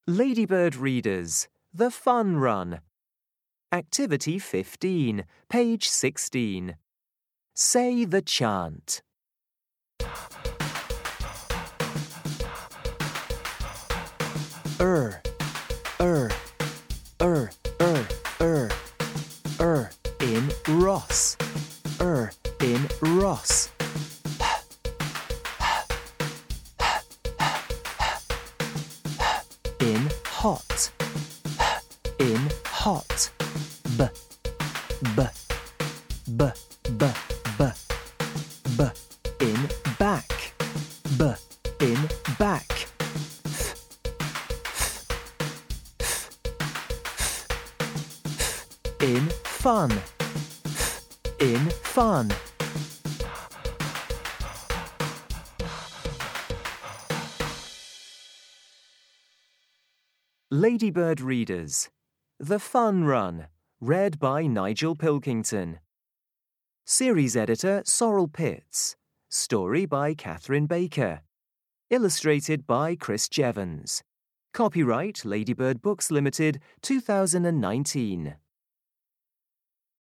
Ladybird readers, The Fun Run. Activity 15, page 16. Say the chant. Er, er, er, er, er, er in Ross, in Ross. In hot, in hot. B, b, b, b, b, b. In back, b, in back. In fun, in fun. Ladybird readers, The Fun Run, read by Nigel Pilkington. Series editor Sorrel Pitts. Story by Catherine Baker. Illustrated by Chris Jevons. Copyright Ladybird Books Limited, 2019.